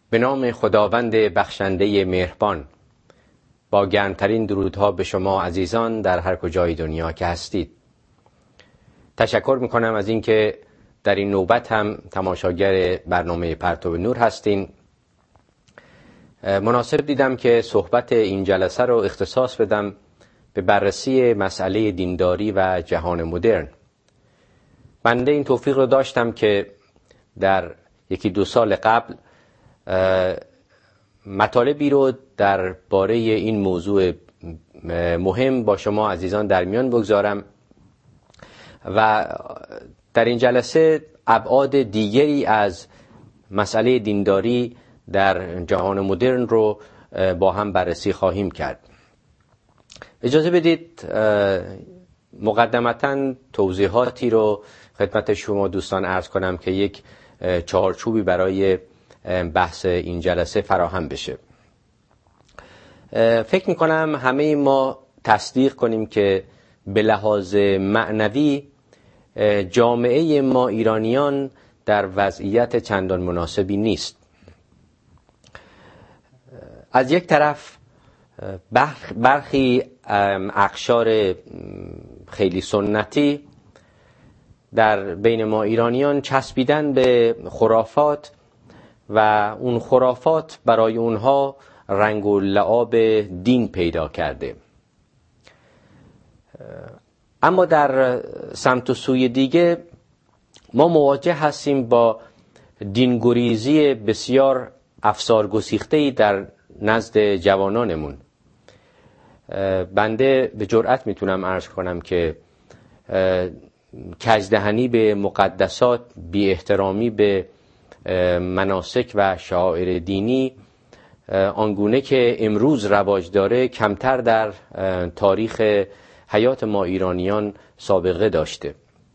به نام خداوند بخشنده مهربان، با گرمترین درودها به شما عزیزان در هر کجای دنیا که هستید. تشکر میکنم از اینکه در این نوبت هم تماشاگر برنامه پرتو نور هستین. مناسب دیدم که صحبت این جلسه رو اختصاص بدم به بررسی مسئله دینداری و جهان مدرن. بنده این توفیق رو داشتم که در یکی دو سال قبل مطالبی رو در باره این موضوع مهم با شما عزیزان در میان بگذارم و در این جلسه ابعاد دیگری از مسئله دینداری در جهان مدرن رو با هم بررسی خواهیم کرد. اجازه بدید مقدمتاً توضیحاتی رو خدمت شما دوستان عرض کنم که یک چارچوبی برای بحث این جلسه فراهم بشه. فکر میکنم همه ما تصدیق کنیم که به لحاظ معنوی جامعه ما ایرانیان در وضعیت چندان مناسبی نیست. از یک طرف برخی اقشار خیلی سنتی در بین ما ایرانیان چسبیدن به خرافات و اون خرافات برای اونها رنگ و لعاب دین پیدا کرده. اما در سمت و سوی دیگه ما مواجه هستیم با دینگریزی بسیار افسارگسیخته‌ای در نزد جوانانمون. بنده به جرئت میتونم عرض کنم که کجدهنی به مقدسات، بی احترامی به مناسک و شعائر دینی آنگونه که امروز رواج داره کمتر در تاریخ حیات ما ایرانیان سابقه داشته.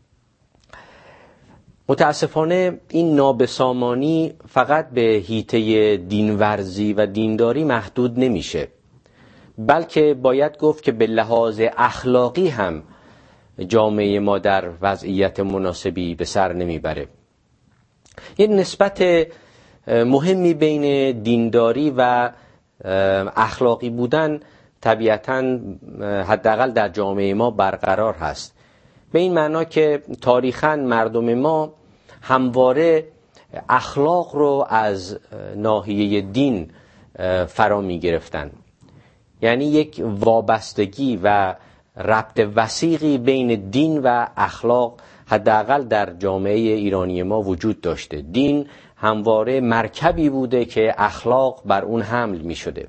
متاسفانه این نابسامانی فقط به حیطه دینورزی و دینداری محدود نمیشه، بلکه باید گفت که به لحاظ اخلاقی هم جامعه ما در وضعیت مناسبی به سر نمیبره. یک نسبت مهمی بین دینداری و اخلاقی بودن طبیعتاً حداقل در جامعه ما برقرار هست، به این معنا که تاریخاً مردم ما همواره اخلاق رو از ناحیه دین فرا می گرفتن. یعنی یک وابستگی و ربط وثیقی بین دین و اخلاق حداقل در جامعه ایرانی ما وجود داشته. دین همواره مرکبی بوده که اخلاق بر اون حمل می شده.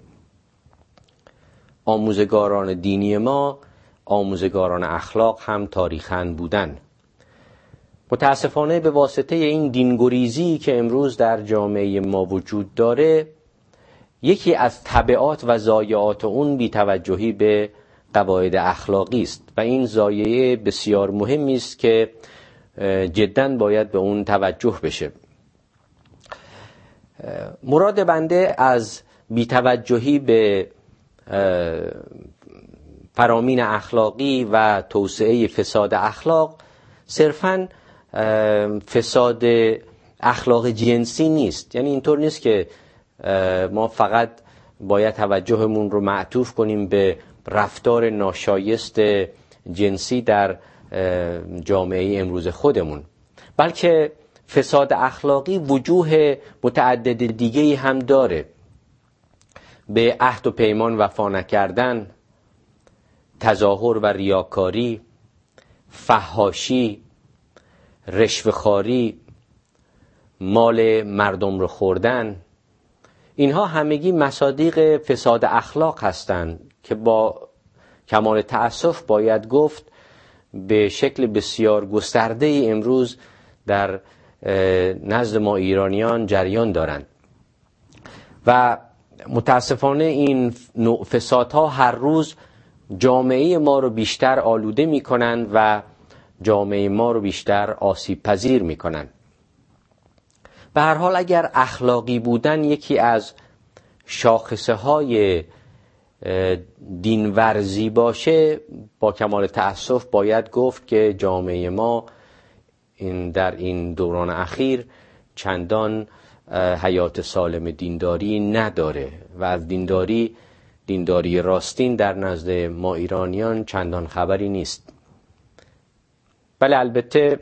آموزگاران دینی ما آموزگاران اخلاق هم تاریخاً بودن. متاسفانه به واسطه این دینگریزی که امروز در جامعه ما وجود داره، یکی از تبعات و ضایعات اون بی‌توجهی به قواعد اخلاقی است و این ضایعه بسیار مهمی است که جداً باید به اون توجه بشه. مراد بنده از بی‌توجهی به فرامین اخلاقی و توسعه فساد اخلاق صرفاً فساد اخلاق جنسی نیست. یعنی اینطور نیست که ما فقط باید توجهمون رو معطوف کنیم به رفتار ناشایست جنسی در جامعه امروز خودمون، بلکه فساد اخلاقی وجوه متعدد دیگه‌ای هم داره. به عهد و پیمان وفا نکردن، تظاهر و ریاکاری، فحاشی، رشوه‌خواری، مال مردم رو خوردن، اینها همگی مصادیق فساد اخلاق هستند که با کمال تأسف باید گفت به شکل بسیار گسترده امروز در نزد ما ایرانیان جریان دارند و متاسفانه این نوع فسادها هر روز جامعه ما رو بیشتر آلوده می کنند و جامعه ما رو بیشتر آسیب پذیر می کنند. به هر حال اگر اخلاقی بودن یکی از شاخصه های دینورزی باشه، با کمال تأسف باید گفت که جامعه ما در این دوران اخیر چندان حیات سالم دینداری نداره و از دینداری راستین در نزد ما ایرانیان چندان خبری نیست. بله، البته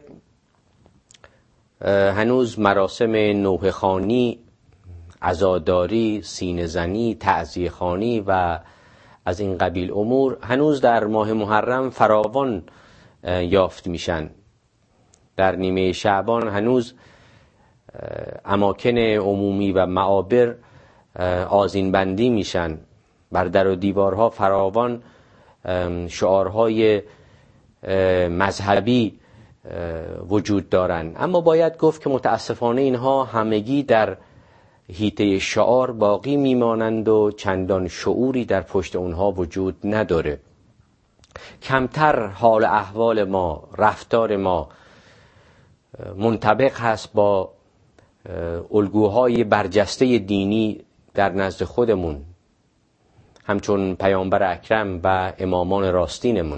هنوز مراسم نوحه خوانی، عزاداری، سینه زنی، تعزیه خوانی و از این قبیل امور هنوز در ماه محرم فراوان یافت میشن. در نیمه شعبان هنوز اماکن عمومی و معابر آذین بندی میشن. بر در و دیوارها فراوان شعارهای مذهبی وجود دارند، اما باید گفت که متاسفانه اینها همگی در حیطه شعار باقی میمانند و چندان شعوری در پشت اونها وجود نداره. کمتر حال احوال ما، رفتار ما منطبق هست با الگوهای برجسته دینی در نزد خودمون، همچون پیامبر اکرم و امامان راستینمون.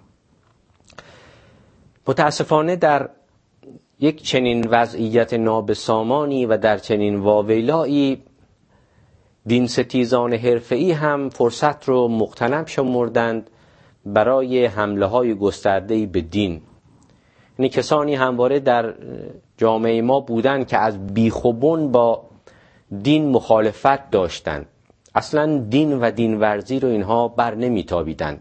متاسفانه در یک چنین وضعیت نابسامانی و در چنین واویلایی دین ستیزان حرفه‌ای هم فرصت رو مغتنم شمردند برای حمله های گسترده‌ای به دین. یعنی کسانی همواره در جامعه ما بودند که از بیخوبون با دین مخالفت داشتند. اصلا دین و دینورزی رو اینها بر نمیتابیدند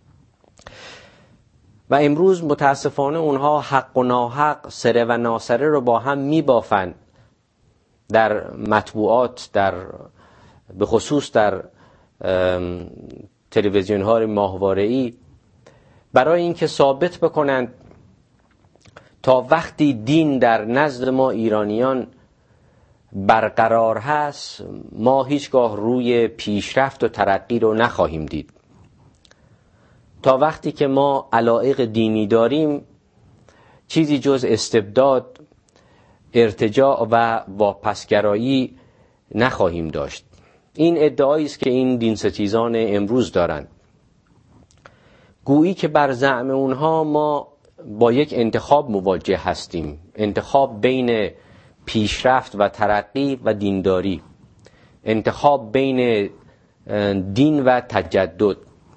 و امروز متاسفانه اونها حق و ناحق، سره و ناسره رو با هم میبافند در مطبوعات، به خصوص در تلویزیون های ماهواره‌ای، برای اینکه ثابت بکنند تا وقتی دین در نزد ما ایرانیان برقرار هست ما هیچگاه روی پیشرفت و ترقی رو نخواهیم دید. تا وقتی که ما علایق دینی داریم چیزی جز استبداد، ارتجاع و واپسگرایی نخواهیم داشت. این ادعایی است که این دینستیزان امروز دارند. گویی که بر زعم اونها ما با یک انتخاب مواجه هستیم، انتخاب بین پیشرفت و ترقی و دینداری، انتخاب بین دین و تجدد.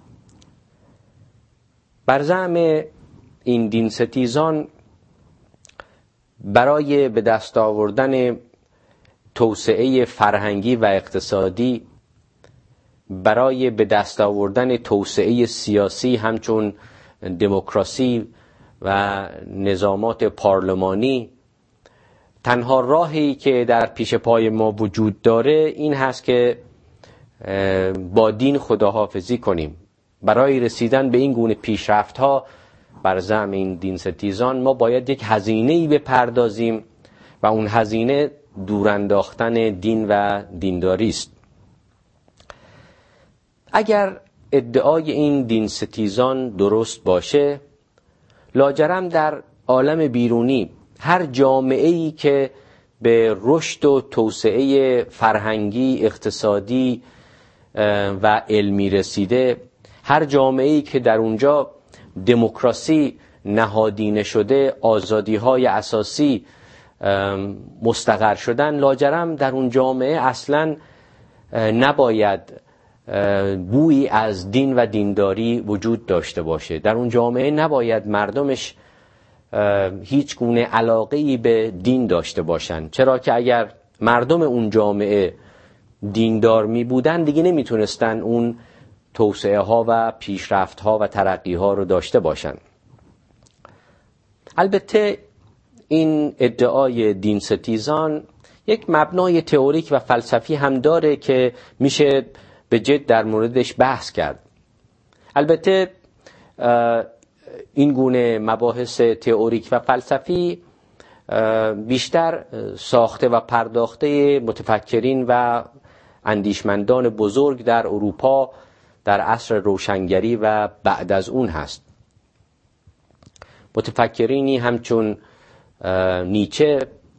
بر زعم این دین ستیزان برای به دست آوردن توسعه فرهنگی و اقتصادی، برای به دست آوردن توسعه سیاسی همچون دموکراسی و نظامات پارلمانی، تنها راهی که در پیش پای ما وجود داره این هست که با دین خداحافظی کنیم. برای رسیدن به این گونه پیشرفت‌ها بر زعم این دین ستیزان ما باید یک هزینه‌ای بپردازیم و اون هزینه دور انداختن دین و دینداری است. اگر ادعای این دین ستیزان درست باشه، لاجرم در عالم بیرونی هر جامعه‌ای که به رشد و توسعه فرهنگی، اقتصادی و علمی رسیده، هر جامعه‌ای که در اونجا دموکراسی نهادینه شده، آزادی‌های اساسی مستقر شدن، لاجرم در اون جامعه اصلاً نباید بویی از دین و دینداری وجود داشته باشه. در اون جامعه نباید مردمش هیچ گونه علاقه‌ای به دین داشته باشن، چرا که اگر مردم اون جامعه دیندار می بودن دیگه نمیتونستن اون توسعه ها و پیشرفت ها و ترقی ها رو داشته باشن. البته این ادعای دین ستیزان یک مبنای تئوریک و فلسفی هم داره که میشه به جد در موردش بحث کرد. البته این گونه مباحث تئوریک و فلسفی بیشتر ساخته و پرداخته متفکرین و اندیشمندان بزرگ در اروپا در عصر روشنگری و بعد از اون هست. متفکرینی همچون نیچه،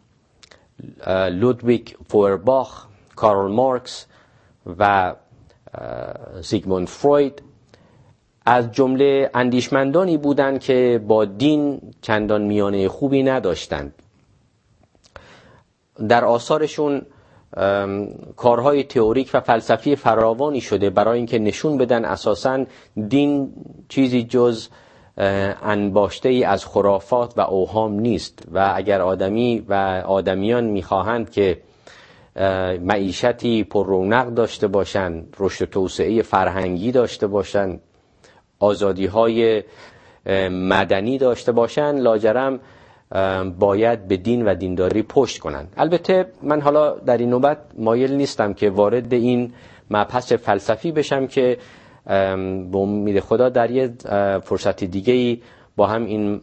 لودویگ فوئرباخ، کارل مارکس و سیگموند فروید از جمله اندیشمندانی بودند که با دین چندان میانه خوبی نداشتند. در آثارشون کارهای تئوریک و فلسفی فراوانی شده برای اینکه نشون بدن اساساً دین چیزی جز انباشته ای از خرافات و اوهام نیست و اگر آدمی و آدمیان میخواهند که معیشتی پر رونق داشته باشند، رشد و توسعه فرهنگی داشته باشند، آزادی‌های مدنی داشته باشند، لاجرم باید به دین و دینداری پشت کنند. البته من حالا در این نوبت مایل نیستم که وارد این مبحث فلسفی بشم که به امید خدا در یه فرصت دیگه‌ای با هم این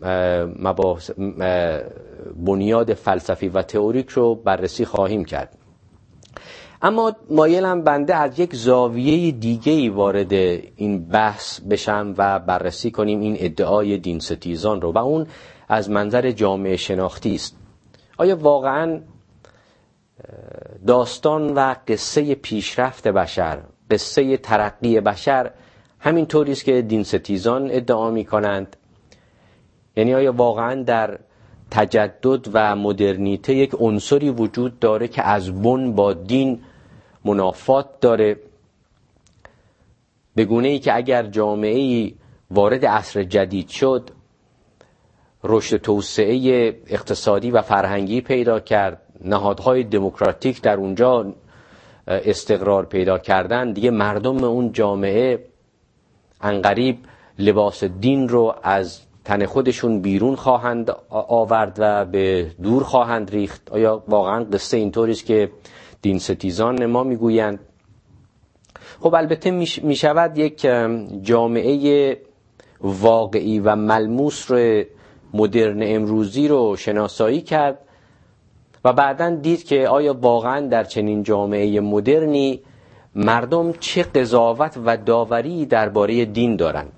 بنیاد فلسفی و تئوریک رو بررسی خواهیم کرد. اما مایلم بنده از یک زاویه دیگه‌ای وارد این بحث بشم و بررسی کنیم این ادعای دین ستیزان رو و اون از منظر جامعه شناختی است. آیا واقعاً داستان و قصه پیشرفت بشر، قصه ترقی بشر همینطوری است که دین ستیزان ادعا می‌کنند؟ یعنی آیا واقعاً در تجدد و مدرنیته یک عنصری وجود داره که از بن با دین منافات داره، به گونه‌ای که اگر جامعه‌ای وارد عصر جدید شد، رشد توسعه اقتصادی و فرهنگی پیدا کرد، نهادهای دموکراتیک در اونجا استقرار پیدا کردن، دیگه مردم اون جامعه عنقریب لباس دین رو از تن خودشون بیرون خواهند آورد و به دور خواهند ریخت؟ آیا واقعا قصه اینطوری است که دین ستیزان ما میگویند؟ خب البته میشود یک جامعه واقعی و ملموس رو مدرن امروزی رو شناسایی کرد و بعداً دید که آیا واقعاً در چنین جامعه مدرنی مردم چه قضاوت و داوری درباره دین دارند.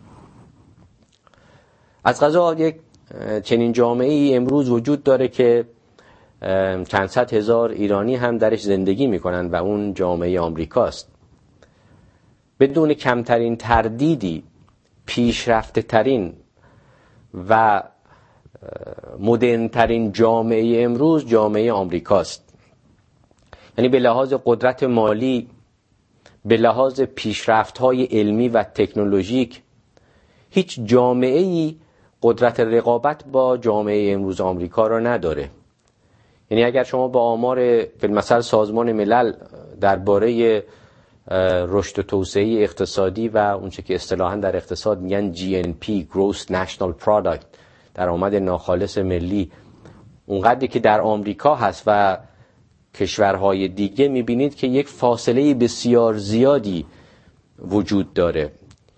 از قضا یک چنین جامعه امروز وجود داره که چند صد هزار ایرانی هم درش زندگی میکنن و اون جامعه آمریکاست. بدون کمترین تردیدی پیشرفته ترین و مدرن ترین جامعه امروز جامعه آمریکاست. یعنی به لحاظ قدرت مالی، به لحاظ پیشرفت‌های علمی و تکنولوژیک، هیچ جامعه‌ای قدرت رقابت با جامعه امروز آمریکا را نداره. یعنی اگر شما با آمار مثلا سازمان ملل درباره رشد و توسعه اقتصادی و اونچه که اصطلاحاً در اقتصاد میگن GNP Gross National Product، درآمد ناخالص ملی، اونقدری که در آمریکا هست و کشورهای دیگه، میبینید که یک فاصله بسیار زیادی وجود داره.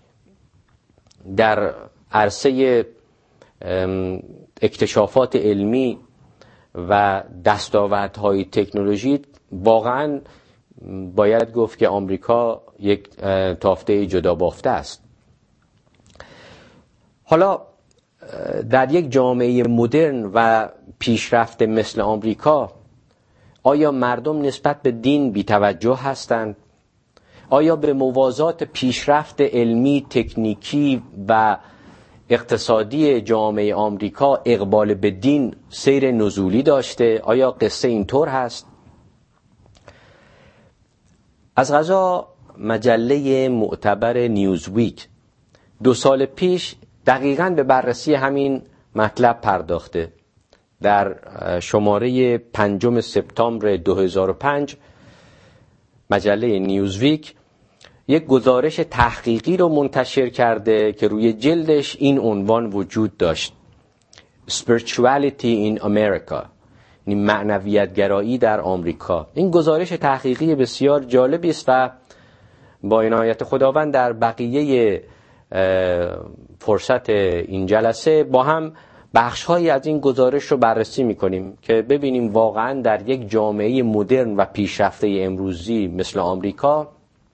در عرصه اکتشافات علمی و دستاوردهای تکنولوژی واقعاً باید گفت که آمریکا یک تافته جدا بافته است. حالا در یک جامعه مدرن و پیشرفته مثل آمریکا آیا مردم نسبت به دین بی‌توجه هستند؟ آیا به موازات پیشرفت علمی، تکنیکی و اقتصادی جامعه آمریکا اقبال به دین سیر نزولی داشته؟ آیا قصه اینطور هست؟ از قضا مجله معتبر نیوزویک 2 سال پیش دقیقاً به بررسی همین مطلب پرداخته. در شماره 5 سپتامبر 2005 مجله نیوزویک یک گزارش تحقیقی رو منتشر کرده که روی جلدش این عنوان وجود داشت: Spirituality in America، یعنی معنویت گرایی در آمریکا. این گزارش تحقیقی بسیار جالبی است و با عنایت خداوند در بقیه فرصت این جلسه با هم بخش‌هایی از این گزارش رو بررسی می‌کنیم که ببینیم واقعاً در یک جامعه مدرن و پیشرفته امروزی مثل آمریکا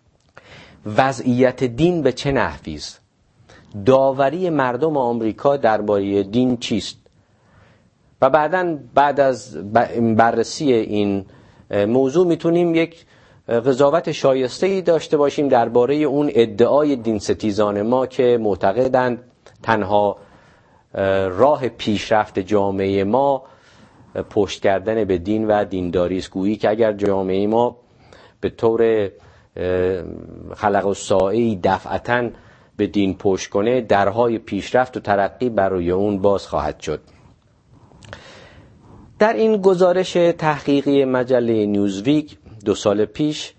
وضعیت دین به چه نحوی است، داوری مردم آمریکا درباره دین چیست. و بعداً بعد از بررسی این موضوع میتونیم یک قضاوت شایسته‌ای داشته باشیم درباره اون ادعای دین ستیزان ما که معتقدند تنها راه پیشرفت جامعه ما پشت کردن به دین و دینداری است. گویی که اگر جامعه ما به طور خلق الساعی دفعتاً به دین پشت کنه، درهای پیشرفت و ترقی برای اون باز خواهد شد. در این گزارش تحقیقی مجله نیوزویک 2 سال پیش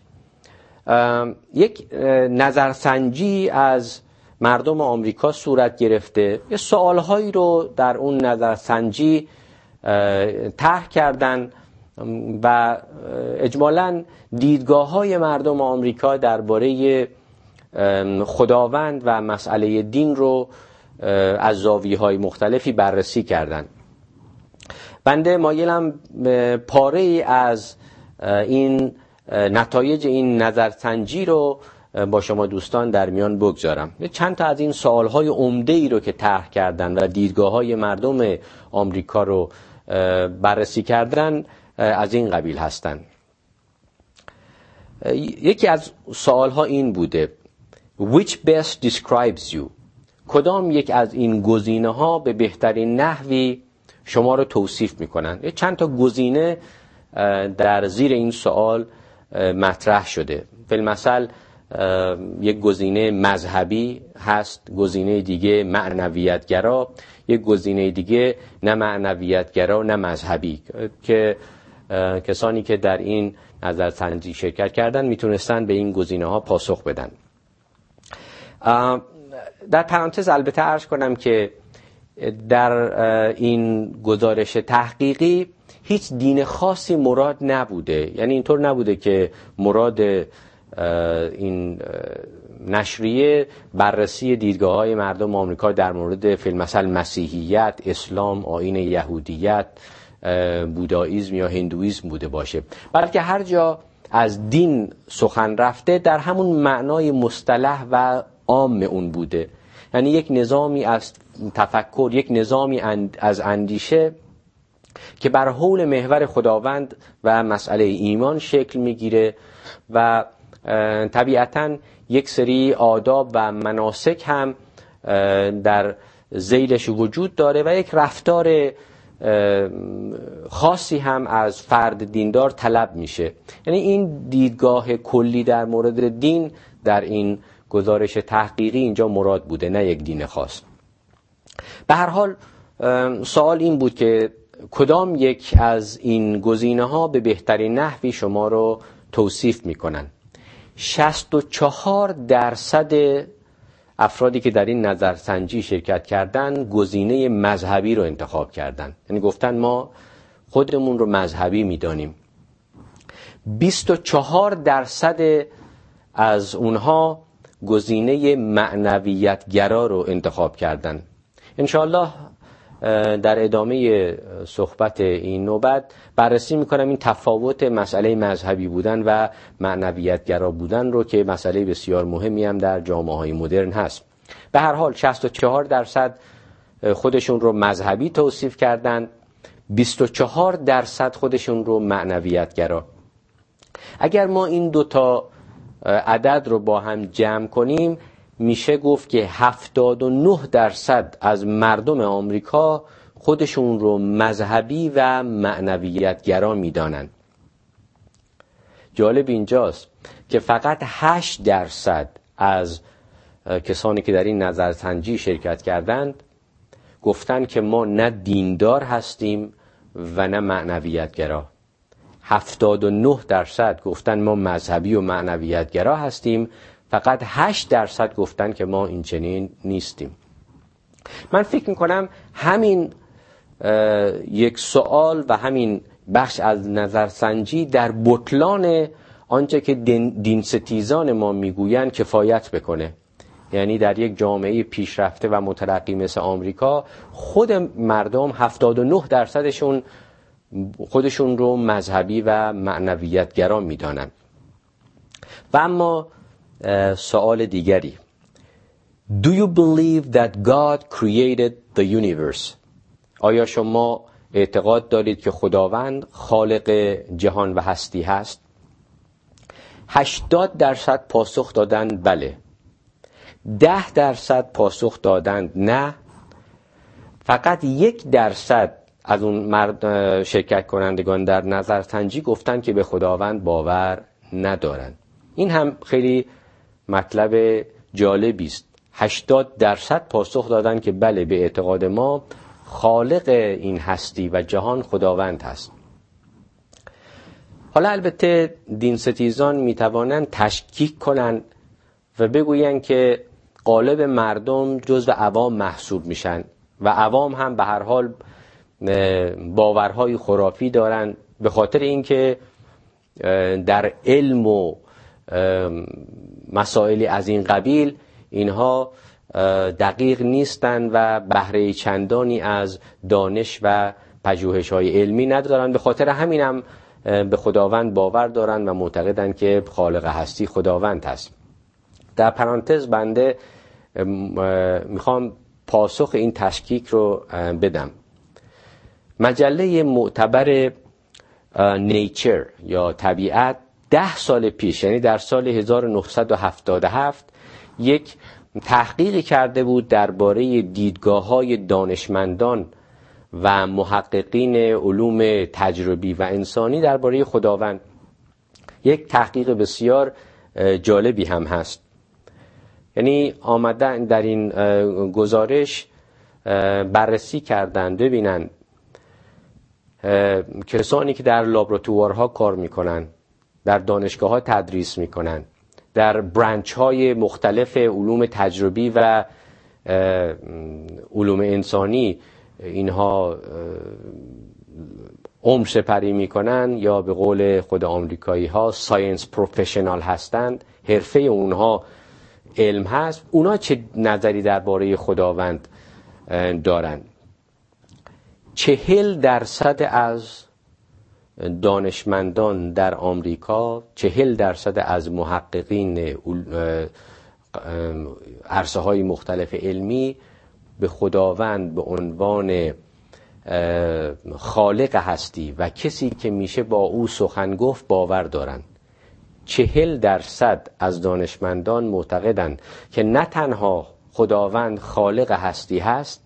یک نظرسنجی از مردم آمریکا صورت گرفته. یه سوالهایی رو در اون نظرسنجی طرح کردن و اجمالاً دیدگاه‌های مردم آمریکا درباره خداوند و مسئله دین رو از زاویه‌های مختلفی بررسی کردن. بنده مایلم پاره‌ای از این نتایج این نظرسنجی رو با شما دوستان در میان بگذارم. چند تا از این سوال‌های عمده‌ای رو که طرح کردن و دیدگاه‌های مردم آمریکا رو بررسی کردن از این قبیل هستند. یکی از سوال‌ها این بوده: Which best describes you؟ کدام یک از این گزینه‌ها به بهترین نحوی شما رو توصیف می‌کنن؟ چند تا گزینه در زیر این سوال مطرح شده. فی‌المثل یک گزینه مذهبی هست، گزینه دیگه معنویتگرا، یک گزینه دیگه نه معنویتگرا نه مذهبی، که کسانی که در این نظرسنجی شرکت کردن میتونستن به این گزینه‌ها پاسخ بدن. در پرانتز البته عرض کنم که در این گزارش تحقیقی هیچ دین خاصی مراد نبوده. یعنی اینطور نبوده که مراد این نشریه بررسی دیدگاه‌های مردم آمریکا در مورد فی‌المثل مسیحیت، اسلام، آیین یهودیت، بودائیسم یا هندویسم بوده باشه، بلکه هر جا از دین سخن رفته در همون معنای مصطلح و عام اون بوده. یعنی یک نظامی از تفکر، یک نظامی از اندیشه که بر حول محور خداوند و مسئله ایمان شکل میگیره و طبیعتاً یک سری آداب و مناسک هم در ذیلش وجود داره و یک رفتار خاصی هم از فرد دیندار طلب میشه. یعنی این دیدگاه کلی در مورد دین در این گزارش تحقیقی اینجا مراد بوده، نه یک دین خاص. به هر حال سوال این بود که کدام یک از این گزینه‌ها به بهترین نحوی شما رو توصیف میکنن. 64% افرادی که در این نظرسنجی شرکت کردن گزینه مذهبی رو انتخاب کردن، یعنی گفتن ما خودمون رو مذهبی میدانیم. 24% از اونها گزینه معنویتگرا رو انتخاب کردن. انشاءالله در ادامه صحبت این نوبت بررسی میکنم این تفاوت مسئله مذهبی بودن و معنویتگرا بودن رو که مسئله بسیار مهمی هم در جامعه‌های مدرن هست. به هر حال 64% خودشون رو مذهبی توصیف کردن، 24% خودشون رو معنویتگرا. اگر ما این دوتا عدد رو با هم جمع کنیم میشه گفت که 79% از مردم آمریکا خودشون رو مذهبی و معنویتگرا میدانند. جالب اینجاست که فقط 8% از کسانی که در این نظرسنجی شرکت کردند گفتند که ما نه دیندار هستیم و نه معنویتگرا. 79% گفتن ما مذهبی و معنویتگرا هستیم، فقط 8% گفتن که ما این چنین نیستیم. من فکر میکنم همین یک سوال و همین بخش از نظرسنجی در بطلان آنچه که دین ستیزان ما میگوین کفایت بکنه. یعنی در یک جامعه پیشرفته و مترقی مثل آمریکا خود مردم 79%شون خودشون رو مذهبی و معنویتگرا میدانن. و اما سوال دیگری: Do you believe that God created the universe؟ آیا شما اعتقاد دارید که خداوند خالق جهان و هستی هست؟ 80% پاسخ دادند بله، 10% پاسخ دادند نه، فقط 1% از اون شرکت کنندگان در نظرسنجی گفتن که به خداوند باور ندارن. این هم خیلی مطلب جالبی است. 80% پاسخ دادن که بله، به اعتقاد ما خالق این هستی و جهان خداوند هست. حالا البته دین ستیزان میتوانند تشکیک کنند و بگویند که غالب مردم جزو عوام محسوب میشن و عوام هم به هر حال باورهای خرافی دارن، به خاطر اینکه در علم و مسائلی از این قبیل اینها دقیق نیستن و بهره چندانی از دانش و پژوهش‌های علمی ندارن. به خاطر همین هم به خداوند باور دارن و معتقدن که خالق هستی خداوند هست. در پرانتز بنده میخوام پاسخ این تشکیک رو بدم. مجله معتبر نیچر یا طبیعت 10 سال پیش، یعنی در سال 1977 یک تحقیقی کرده بود درباره دیدگاه‌های دانشمندان و محققین علوم تجربی و انسانی درباره خداوند. یک تحقیق بسیار جالبی هم هست. یعنی آمدن در این گزارش بررسی کردن ببینن کسانی که در لابراتوارها کار میکنن، در دانشگاه‌ها تدریس میکنن، در برانچ های مختلف علوم تجربی و علوم انسانی اینها عمر سپری میکنن یا به قول خود آمریکایی ها ساینس پروفشنال هستند، حرفه اونها علم هست. اونا چه نظری درباره خداوند دارن؟ 40% از دانشمندان در آمریکا، 40% از محققین عرصه های مختلف علمی به خداوند به عنوان خالق هستی و کسی که میشه با او سخن گفت باور دارند. 40% از دانشمندان معتقدند که نه تنها خداوند خالق هستی هست،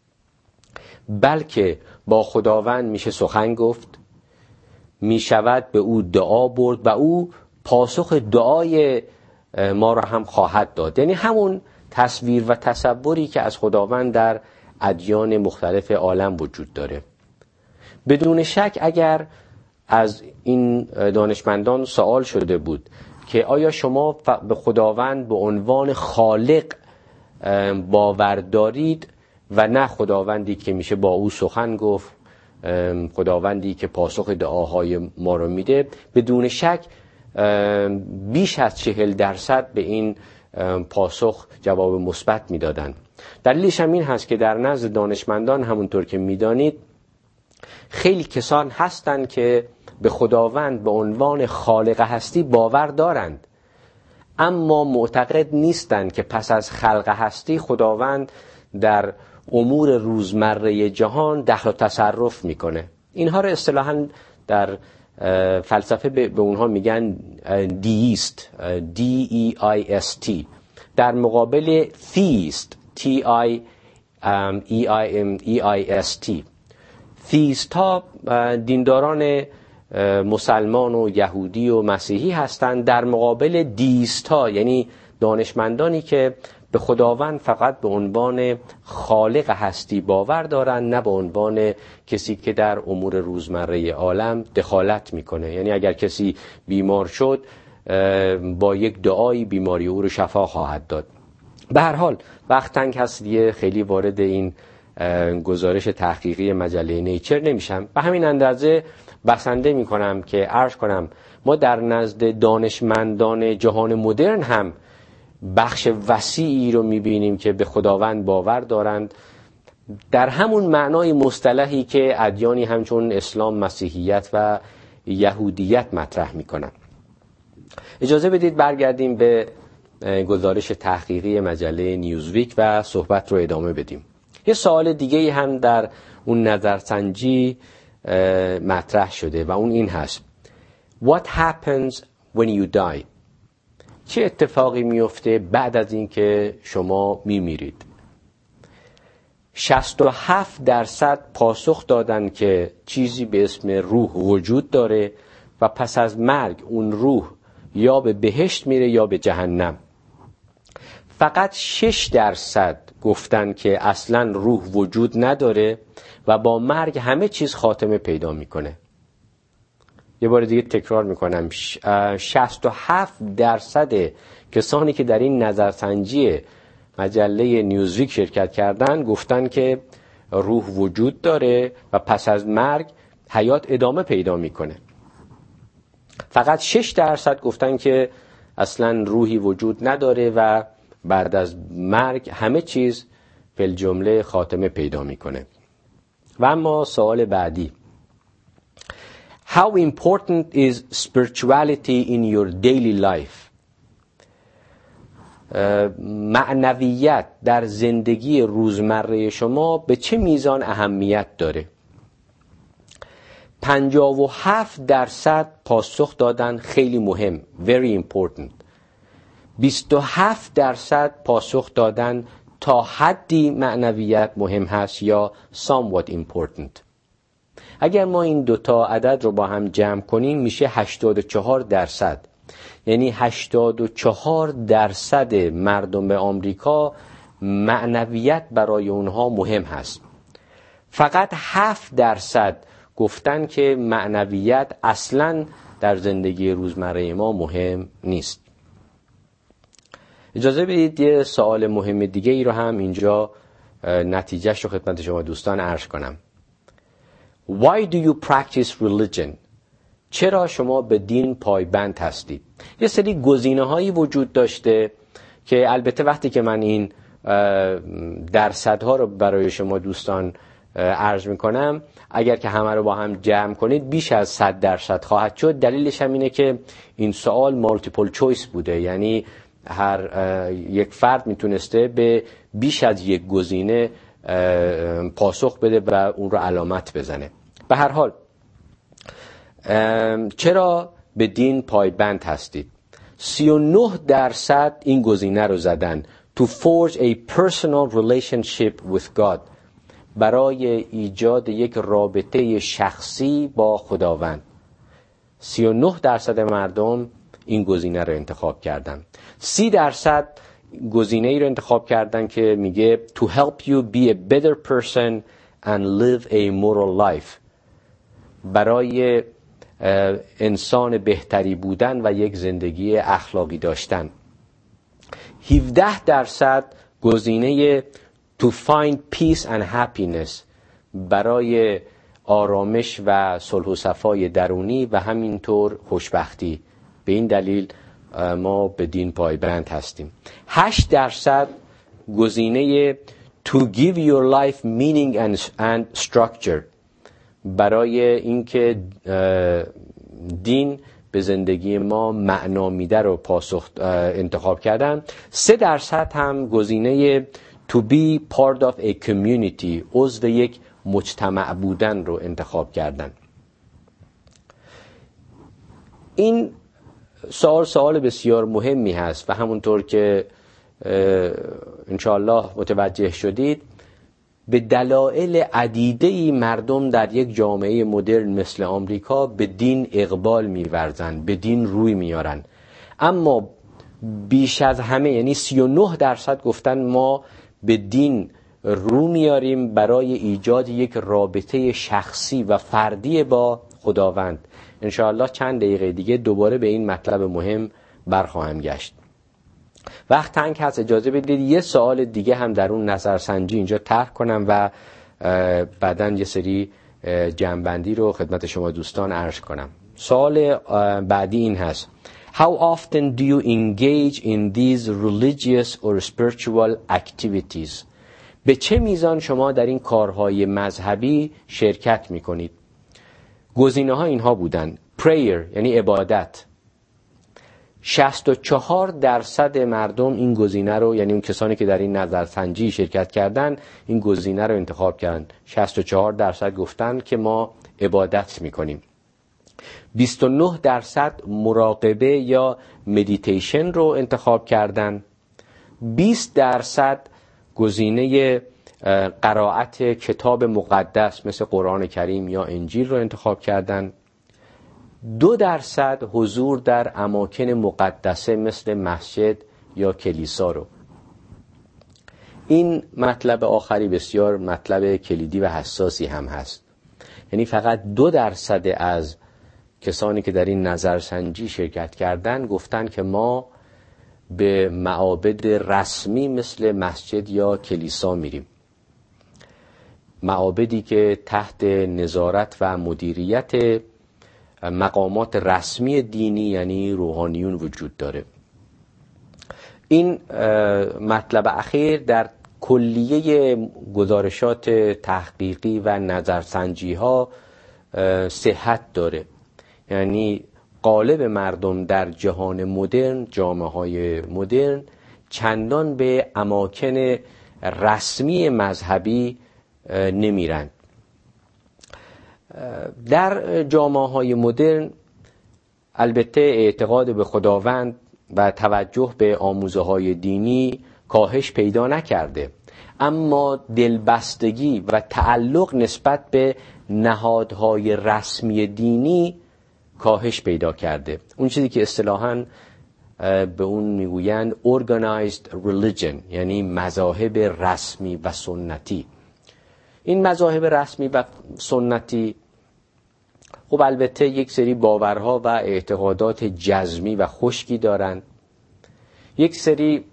بلکه با خداوند میشه سخن گفت، میشود به او دعا برد و او پاسخ دعای ما را هم خواهد داد. یعنی همون تصویر و تصوری که از خداوند در ادیان مختلف عالم وجود داره. بدون شک اگر از این دانشمندان سوال شده بود که آیا شما به خداوند به عنوان خالق باور دارید و نه خداوندی که میشه با او سخن گفت، خداوندی که پاسخ دعاهای ما رو میده، بدون شک بیش از 40% به این پاسخ جواب مثبت میدادن. دلیلش هم این هست که در نزد دانشمندان همونطور که میدانید خیلی کسان هستند که به خداوند به عنوان خالق هستی باور دارند، اما معتقد نیستند که پس از خلق هستی خداوند در امور روزمره جهان دخل و تصرف میکنه. اینها رو اصطلاحاً در فلسفه به اونها میگن دیست، D-E-I-S-T، در مقابل theist، T-I-E-I-M-E-I-S-T. theist ها دینداران مسلمان و یهودی و مسیحی هستند، در مقابل دیست ها یعنی دانشمندانی که به خداوند فقط به عنوان خالق هستی باور دارن، نه به عنوان کسی که در امور روزمره عالم دخالت میکنه. یعنی اگر کسی بیمار شد با یک دعایی بیماری او رو شفا خواهد داد. به هر حال وقت تنگ هست دیگه، خیلی وارد این گزارش تحقیقی مجله نیچر نمیشم. به همین اندازه بسنده میکنم که عرض کنم ما در نزد دانشمندان جهان مدرن هم بخش وسیعی رو میبینیم که به خداوند باور دارند، در همون معنای مصطلحی که ادیانی همچون اسلام، مسیحیت و یهودیت مطرح میکنن. اجازه بدید برگردیم به گزارش تحقیقی مجله نیوزویک و صحبت رو ادامه بدیم. یه سوال دیگه هم در اون نظرسنجی مطرح شده و اون این هست: What happens when you die؟ چه اتفاقی میفته بعد از این که شما میمیرید؟ 67% پاسخ دادن که چیزی به اسم روح وجود داره و پس از مرگ اون روح یا به بهشت میره یا به جهنم. فقط 6% گفتن که اصلا روح وجود نداره و با مرگ همه چیز خاتمه پیدا میکنه. یه بار دیگه تکرار میکنم، 67% کسانی که در این نظرسنجی مجله نیوزویک شرکت کردن گفتن که روح وجود داره و پس از مرگ حیات ادامه پیدا میکنه. فقط 6% گفتن که اصلا روحی وجود نداره و بعد از مرگ همه چیز فی الجمله خاتمه پیدا میکنه. و اما سوال بعدی، How important is spirituality in your daily life؟ معنویت در زندگی روزمره شما به چه میزان اهمیت داره؟ 57% پاسخ دادن خیلی مهم، very important. 27% پاسخ دادن تا حدی معنویت مهم هست یا somewhat important. اگر ما این دوتا عدد رو با هم جمع کنیم میشه 84%. یعنی 84% مردم آمریکا معنویت برای اونها مهم هست. فقط 7% گفتن که معنویت اصلاً در زندگی روزمره ما مهم نیست. اجازه بدید یه سوال مهم دیگه ای رو هم اینجا نتیجهش رو خدمت شما دوستان عرض کنم. Why do you practice religion؟ چرا شما به دین پایبند هستید؟ یه سری گزینه‌هایی وجود داشته که البته وقتی که من این درصدها رو برای شما دوستان عرض میکنم، اگر که همه رو با هم جمع کنید بیش از 100% خواهد شد. دلیلش هم اینه که این سوال مالتیپل چویس بوده، یعنی هر یک فرد میتونسته به بیش از یک گزینه پاسخ بده و اون رو علامت بزنه. به هر حال چرا به دین پایبند هستید؟ 39% این گزینه رو زدن to forge a personal relationship with God، برای ایجاد یک رابطه شخصی با خداوند. 39% مردم این گزینه رو انتخاب کردن. 30% گزینه ای رو انتخاب کردن که میگه to help you be a better person and live a moral life، برای انسان بهتری بودن و یک زندگی اخلاقی داشتن. 17% گزینه to find peace and happiness، برای آرامش و صلح و صفای درونی و همینطور خوشبختی. به این دلیل ما به دین پایبند هستیم. 8% گزینه to give your life meaning and structure، برای اینکه دین به زندگی ما معنا میده رو پاسخ انتخاب کردن. 3% هم گزینه to be part of a community، عضو یک مجتمع بودن رو انتخاب کردن. این سوال بسیار مهمی هست و همونطور که انشاءالله متوجه شدید به دلایل عدیده‌ای مردم در یک جامعه مدرن مثل آمریکا به دین اقبال می‌ورزند، به دین روی میارن. اما بیش از همه، یعنی 39% گفتن ما به دین رو میاریم برای ایجاد یک رابطه شخصی و فردی با خداوند. انشاءالله چند دقیقه دیگه دوباره به این مطلب مهم برخواهم گشت. وقت تنگ هست، اجازه بدید یه سوال دیگه هم در اون نظرسنجی اینجا طرح کنم و بعداً یه سری جمع‌بندی رو خدمت شما دوستان عرض کنم. سوال بعدی این هست: How often do you engage in these religious or spiritual activities؟ به چه میزان شما در این کارهای مذهبی شرکت میکنید؟ گزینه ها اینها بودن: prayer یعنی عبادت. 64% مردم این گزینه رو، یعنی اون کسانی که در این نظرسنجی شرکت کردن، این گزینه رو انتخاب کردن. 64% گفتن که ما عبادت میکنیم. 29% مراقبه یا مدیتیشن رو انتخاب کردن. 20% گزینه قرائت کتاب مقدس مثل قرآن کریم یا انجیل رو انتخاب کردن. 2% حضور در اماکن مقدسه مثل مسجد یا کلیسا رو. این مطلب آخری بسیار مطلب کلیدی و حساسی هم هست. یعنی فقط 2% از کسانی که در این نظرسنجی شرکت کردن گفتن که ما به معابد رسمی مثل مسجد یا کلیسا میریم، معابدی که تحت نظارت و مدیریت مقامات رسمی دینی یعنی روحانیون وجود داره. این مطلب اخیر در کلیه گزارشات تحقیقی و نظرسنجی ها صحت داره. یعنی غالب مردم در جهان مدرن، جامعه های مدرن، چندان به اماکن رسمی مذهبی نمیرند. در جامعه های مدرن البته اعتقاد به خداوند و توجه به آموزه های دینی کاهش پیدا نکرده، اما دلبستگی و تعلق نسبت به نهادهای رسمی دینی کاهش پیدا کرده. اون چیزی که اصطلاحاً به اون میگویند organized religion، یعنی مذاهب رسمی و سنتی. این مذاهب رسمی و سنتی خب البته یک سری باورها و اعتقادات جزمی و خشکی دارند، یک سری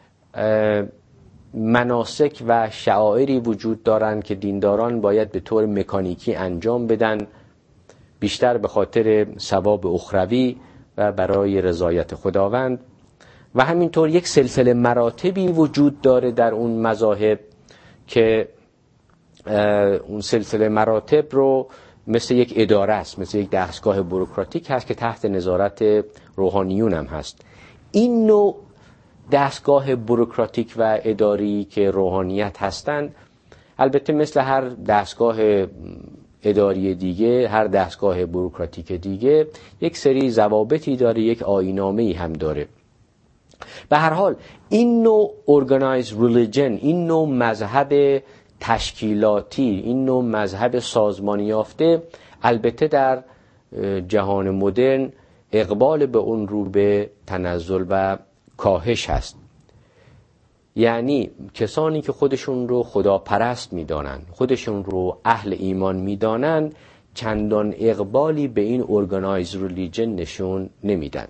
مناسک و شعائری وجود دارند که دینداران باید به طور مکانیکی انجام بدن، بیشتر به خاطر ثواب اخروی و برای رضایت خداوند. و همینطور یک سلسله مراتبی وجود داره در اون مذاهب که اون سلسله مراتب رو مثل یک اداره است، مثل یک دستگاه بوروکراتیک هست که تحت نظارت روحانیون هم هست. این نوع دستگاه بوروکراتیک و اداری که روحانیت هستند البته مثل هر دستگاه اداری دیگه، هر دستگاه بوروکراتیک دیگه، یک سری ضوابطی داره، یک آیین‌نامه‌ای هم داره. به هر حال این نوع organized religion، این نوع مذهب تشکیلاتی، این نوع مذهب سازمانی یافته، البته در جهان مدرن اقبال به اون رو به تنزل و کاهش هست. یعنی کسانی که خودشون رو خداپرست میدانن، خودشون رو اهل ایمان میدانن، چندان اقبالی به این organized religion نشون نمیدن.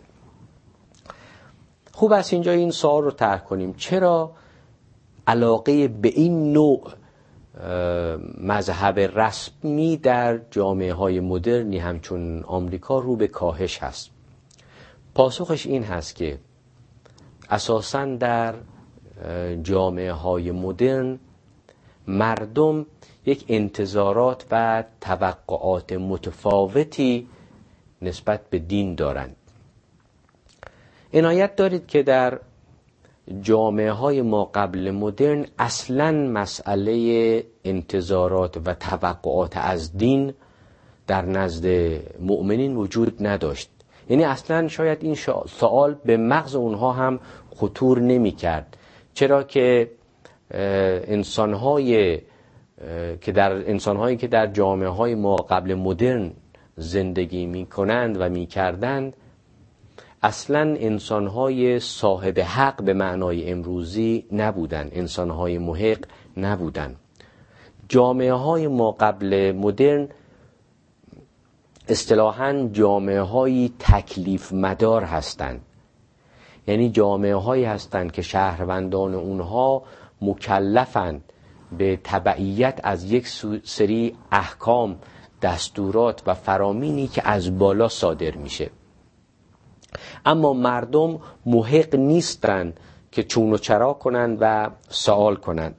خوب است اینجا این سوال رو طرح کنیم: چرا علاقه به این نوع مذهب رسمی در جامعه های مدرنی همچون آمریکا رو به کاهش هست؟ پاسخش این هست که اساساً در جامعه های مدرن مردم یک انتظارات و توقعات متفاوتی نسبت به دین دارند. عنایت دارید که در جامعه های ما قبل مدرن اصلاً مسئله انتظارات و توقعات از دین در نزد مؤمنین وجود نداشت. یعنی اصلاً شاید این سوال به مغز اونها هم خطور نمی کرد، چرا که انسانهایی که در جامعه های ما قبل مدرن زندگی می کنند و می کردند اصلاً انسانهای صاحب حق به معنای امروزی نبودند، انسانهای محق نبودند. جامعه های ما قبل مدرن اصطلاحاً جامعه های تکلیف مدار هستند، یعنی جامعه هایی هستند که شهروندان اونها مکلفند به تبعیت از یک سری احکام، دستورات و فرامینی که از بالا صادر میشه. اما مردم محق نیستند که چون و چرا کنند و سوال کنند.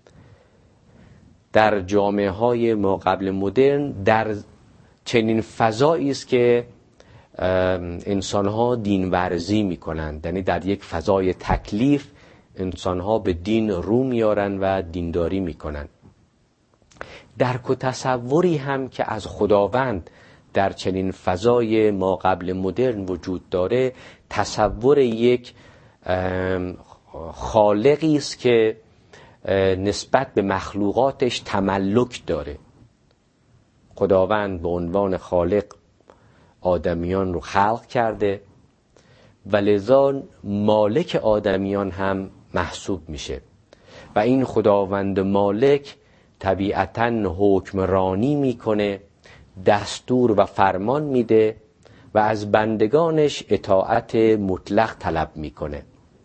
در جامعه های ما قبل مدرن در چنین فضایی است که انسانها دین ورزی می کنند، یعنی در یک فضای تکلیف انسانها به دین رو میارن و دینداری می کنند. درک و تصوری هم که از خداوند در چنین فضای ما قبل مدرن وجود داره، تصور یک خالقی است که نسبت به مخلوقاتش تملک داره. خداوند به عنوان خالق آدمیان رو خلق کرده و لذا مالک آدمیان هم محسوب میشه و این خداوند مالک طبیعتاً حکمرانی میکنه، دستور و فرمان میده و از بندگانش اطاعت مطلق طلب میکنه.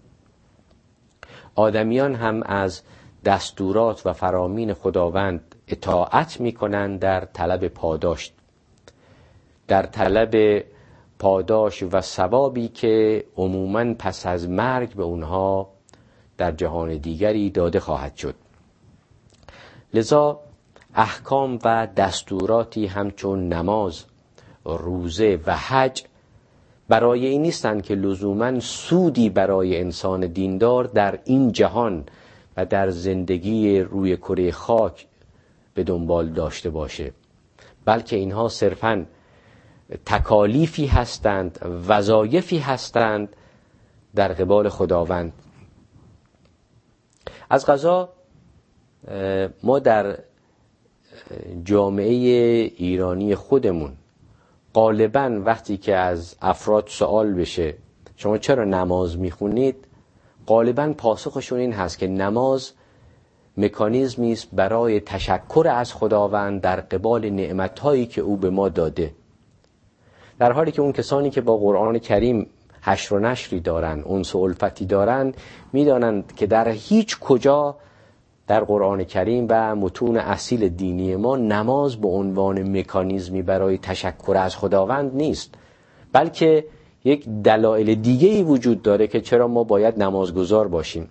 آدمیان هم از دستورات و فرامین خداوند اطاعت میکنن در طلب پاداش، در طلب پاداش و ثوابی که عموماً پس از مرگ به اونها در جهان دیگری داده خواهد شد. لذا احکام و دستوراتی همچون نماز، روزه و حج برای این نیستند که لزوماً سودی برای انسان دیندار در این جهان و در زندگی روی کره خاک به دنبال داشته باشه، بلکه اینها صرفاً تکالیفی هستند، وظایفی هستند در قبال خداوند. از قضا ما در جامعه ایرانی خودمون غالباً وقتی که از افراد سوال بشه شما چرا نماز میخونید، غالباً پاسخشون این هست که نماز مکانیزمی است برای تشکر از خداوند در قبال نعمتهایی که او به ما داده، در حالی که اون کسانی که با قرآن کریم حشر و نشری دارن، انس و الفتی دارن، میدانند که در هیچ کجا در قرآن کریم و متون اصیل دینی ما نماز به عنوان مکانیزمی برای تشکر از خداوند نیست، بلکه یک دلایل دیگه‌ای وجود داره که چرا ما باید نمازگزار باشیم.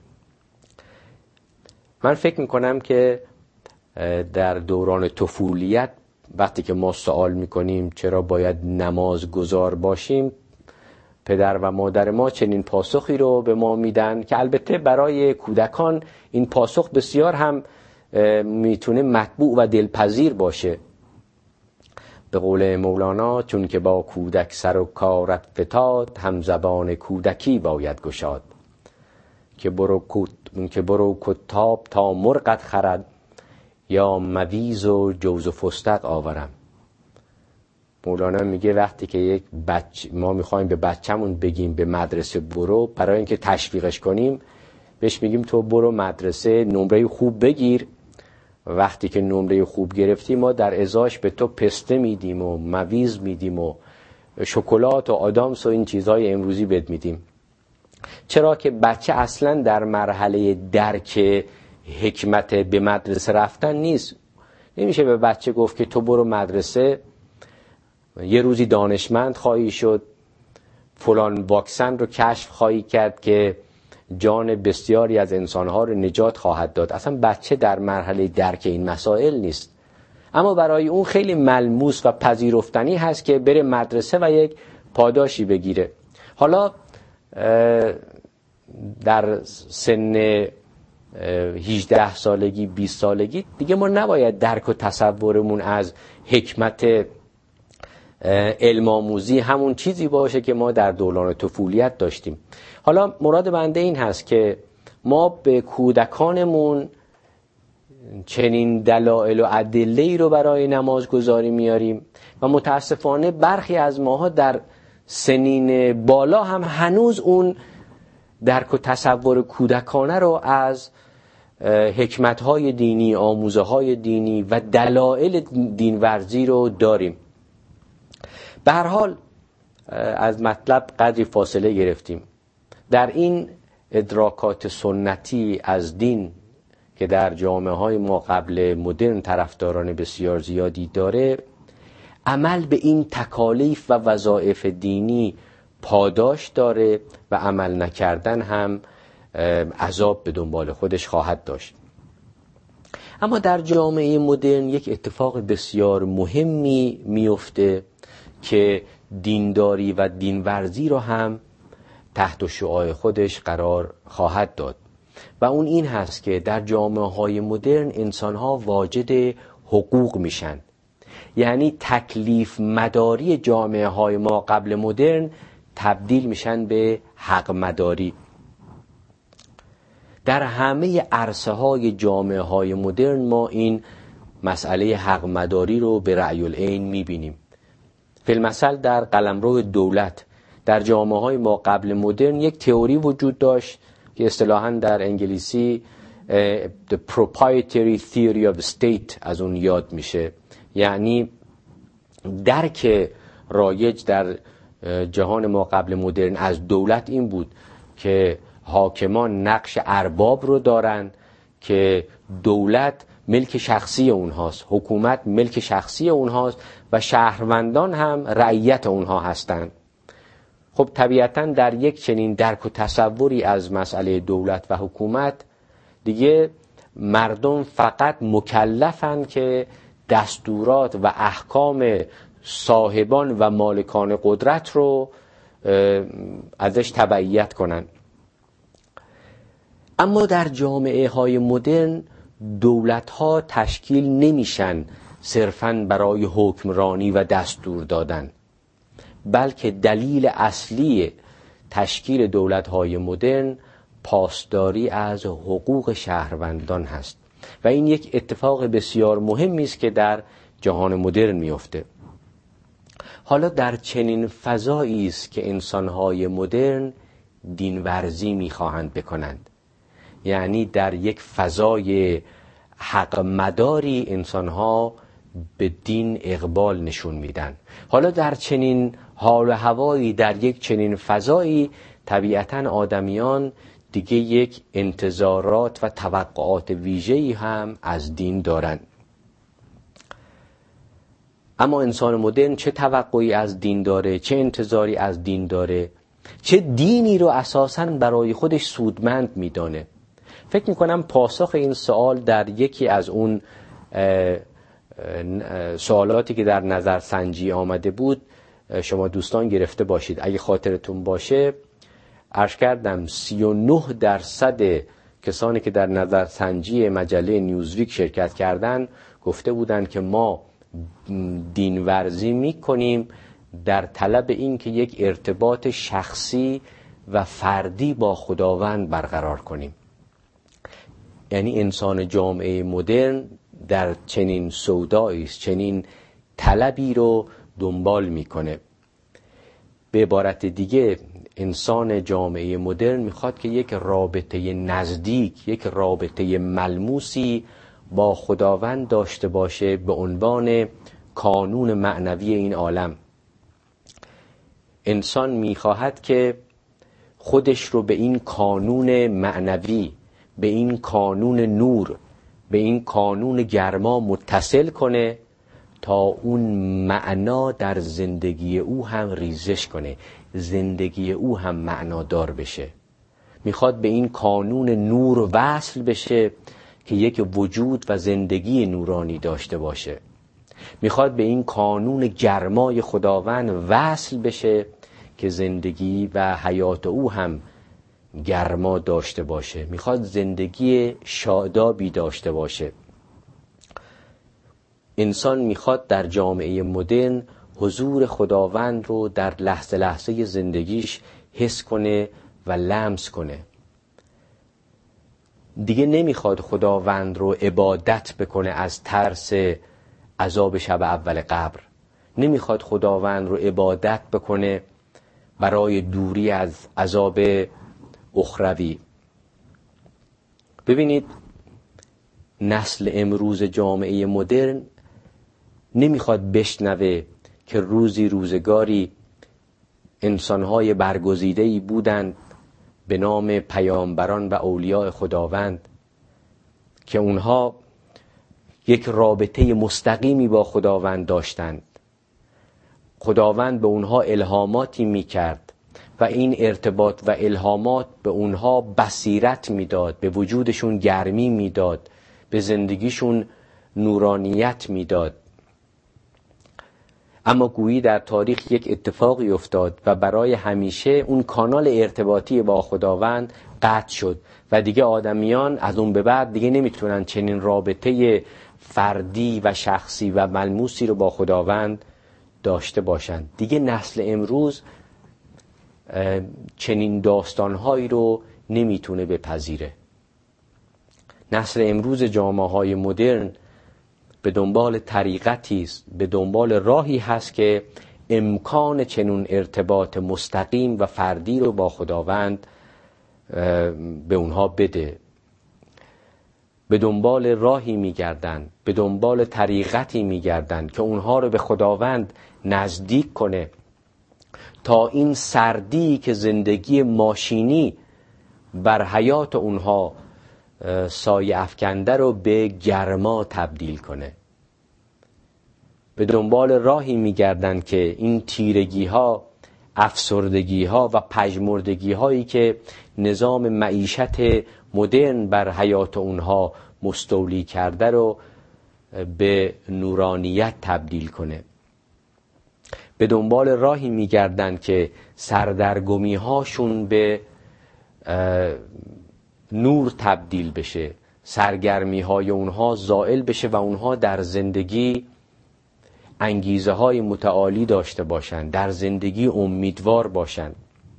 من فکر میکنم که در دوران طفولیت وقتی که ما سوال میکنیم چرا باید نمازگزار باشیم، پدر و مادر ما چنین پاسخی رو به ما میدن که البته برای کودکان این پاسخ بسیار هم میتونه مطبوع و دلپذیر باشه. به قول مولانا چون که با کودک سر و کارت فتاد، هم زبان کودکی باید گشاد. که برو کتاب تا مرغت خرد، یا مویز و جوز و فستق آورم. مولانا میگه وقتی که یک ما میخوایم به بچه‌مون بگیم به مدرسه برو، برای اینکه تشویقش کنیم بهش میگیم تو برو مدرسه، نمره خوب بگیر. وقتی که نمره خوب گرفتی ما در ازاش به تو پسته میدیم و مویز میدیم و شکلات و آدامس و این چیزهای امروزی بهت میدیم. چرا که بچه اصلا در مرحله درک حکمت به مدرسه رفتن نیست. نمیشه به بچه گفت که تو برو مدرسه، یه روزی دانشمند خواهی شد، فلان واکسن رو کشف خواهی کرد که جان بسیاری از انسانها رو نجات خواهد داد. اصلا بچه در مرحله درک این مسائل نیست، اما برای اون خیلی ملموس و پذیرفتنی هست که بره مدرسه و یک پاداشی بگیره. حالا در سن 18 سالگی 20 سالگی دیگه ما نباید درک و تصورمون از حکمت علم آموزی همون چیزی باشه که ما در دوران طفولیت داشتیم. حالا مراد بنده این هست که ما به کودکانمون چنین دلایل و ادله‌ای رو برای نمازگزاری میاریم و متاسفانه برخی از ماها در سنین بالا هم هنوز اون درک و تصور کودکانه رو از حکمت‌های دینی، آموزه‌های دینی و دلایل دینورزی رو داریم. به هر حال از مطلب قدری فاصله گرفتیم. در این ادراکات سنتی از دین که در جامعه‌های ما قبل مدرن طرفداران بسیار زیادی داره، عمل به این تکالیف و وظایف دینی پاداش داره و عمل نکردن هم عذاب به دنبال خودش خواهد داشت. اما در جامعه مدرن یک اتفاق بسیار مهمی میفته که دینداری و دینورزی رو هم تحت شعاع خودش قرار خواهد داد و اون این هست که در جامعه های مدرن انسان ها واجد حقوق میشن. یعنی تکلیف مداری جامعه های ما قبل مدرن تبدیل میشن به حق مداری. در همه عرصه های جامعه های مدرن ما این مسئله حق مداری رو به رأی العین میبینیم. فی‌المثل در قلمرو دولت در جامعه های ما قبل مدرن یک تئوری وجود داشت که اصطلاحاً در انگلیسی the proprietary theory of state از اون یاد میشه. یعنی درک رایج در جهان ما قبل مدرن از دولت این بود که حاکمان نقش ارباب رو دارن، که دولت ملک شخصی اونهاست، حکومت ملک شخصی اونهاست و شهروندان هم رعیت اونها هستند. خب طبیعتاً در یک چنین درک و تصوری از مسئله دولت و حکومت دیگه مردم فقط مکلفن که دستورات و احکام صاحبان و مالکان قدرت رو ازش تبعیت کنن. اما در جامعه های مدرن دولت ها تشکیل نمیشن صرفاً برای حکمرانی و دستور دادن، بلکه دلیل اصلی تشکیل دولت های مدرن پاسداری از حقوق شهروندان هست و این یک اتفاق بسیار مهمی است که در جهان مدرن میفته. حالا در چنین فضایی است که انسان‌های مدرن دینورزی می‌خواهند بکنند، یعنی در یک فضای حق مداری انسان‌ها به دین اقبال نشون میدن. حالا در چنین حال و هوایی، در یک چنین فضایی، طبیعتاً آدمیان دیگه یک انتظارات و توقعات ویژه‌ای هم از دین دارن. اما انسان مدرن چه توقعی از دین داره، چه انتظاری از دین داره، چه دینی رو اساساً برای خودش سودمند میدانه؟ فکر میکنم پاسخ این سوال در یکی از اون سوالاتی که در نظرسنجی آمده بود شما دوستان گرفته باشید. اگه خاطرتون باشه عرض کردم 39% کسانی که در نظرسنجی مجله نیوزویک شرکت کردن گفته بودند که ما دینورزی میکنیم در طلب این که یک ارتباط شخصی و فردی با خداوند برقرار کنیم. یعنی انسان جامعه مدرن در چنین سودایی است، چنین طلبی رو دنبال میکنه. به عبارت دیگه انسان جامعه مدرن میخواد که یک رابطه نزدیک، یک رابطه ملموسی با خداوند داشته باشه به عنوان کانون معنوی این عالم. انسان میخواهد که خودش رو به این کانون معنوی، به این کانون نور، به این کانون گرما متصل کنه تا اون معنا در زندگی او هم ریزش کنه، زندگی او هم معنادار بشه. میخواد به این کانون نور وصل بشه که یک وجود و زندگی نورانی داشته باشه. میخواد به این کانون گرمای خداوند وصل بشه که زندگی و حیات او هم گرما داشته باشه. میخواد زندگی شادابی داشته باشه. انسان میخواد در جامعه مدرن حضور خداوند رو در لحظه لحظه زندگیش حس کنه و لمس کنه. دیگه نمیخواد خداوند رو عبادت بکنه از ترس عذاب شب اول قبر. نمیخواد خداوند رو عبادت بکنه برای دوری از عذاب اخروی. ببینید نسل امروز جامعه مدرن نمیخواد بشنوه که روزی روزگاری انسانهای برگزیده‌ای بودند به نام پیامبران و اولیاء خداوند که اونها یک رابطه مستقیمی با خداوند داشتند. خداوند به اونها الهاماتی میکرد و این ارتباط و الهامات به اونها بصیرت میداد، به وجودشون گرمی میداد، به زندگیشون نورانیت میداد. اما گویی در تاریخ یک اتفاقی افتاد و برای همیشه اون کانال ارتباطی با خداوند قطع شد و دیگه آدمیان از اون به بعد دیگه نمیتونن چنین رابطه فردی و شخصی و ملموسی رو با خداوند داشته باشند. دیگه نسل امروز چنین داستانهایی رو نمیتونه بپذیره. نسل امروز جامعه‌های مدرن به دنبال طریقتی است، به دنبال راهی هست که امکان چنون ارتباط مستقیم و فردی رو با خداوند به اونها بده. به دنبال راهی میگردن، به دنبال طریقتی میگردن که اونها رو به خداوند نزدیک کنه تا این سردی که زندگی ماشینی بر حیات اونها سایه افکنده رو به گرما تبدیل کنه. به دنبال راهی میگردن که این تیرگی ها، افسردگی ها و پژمردگی هایی که نظام معیشت مدرن بر حیات اونها مستولی کرده رو به نورانیت تبدیل کنه. به دنبال راهی میگردن که سردرگمی هاشون به نور تبدیل بشه، سرگرمی های اونها زائل بشه و اونها در زندگی انگیزه های متعالی داشته باشند، در زندگی امیدوار باشند.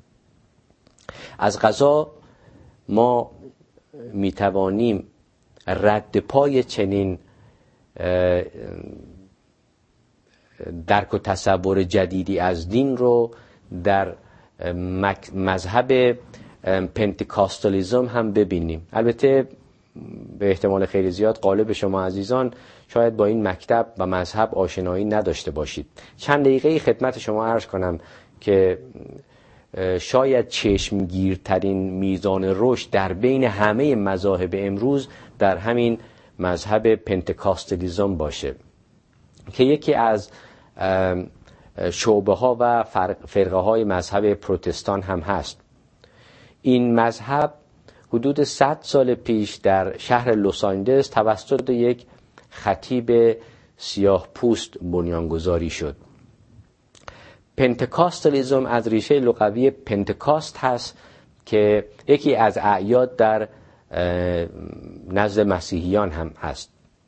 از قضا ما میتوانیم رد پای چنین درک و تصور جدیدی از دین رو در مذهب پنتکاستالیزم هم ببینیم. البته به احتمال خیلی زیاد غالب شما عزیزان شاید با این مکتب و مذهب آشنایی نداشته باشید. چند دقیقه خدمت شما عرض کنم که شاید چشمگیرترین میزان رشد در بین همه مذاهب امروز در همین مذهب پنتکاستالیزم باشه که یکی از شعبه ها و فرقه های مذهب پروتستان هم هست. این مذهب حدود 100 سال پیش در شهر لس آنجلس توسط یک خطیب سیاه پوست بنیانگذاری شد. پنتکاستالیزم از ریشه لغوی پنتکاست هست که یکی از اعیاد در نزد مسیحیان هم هست.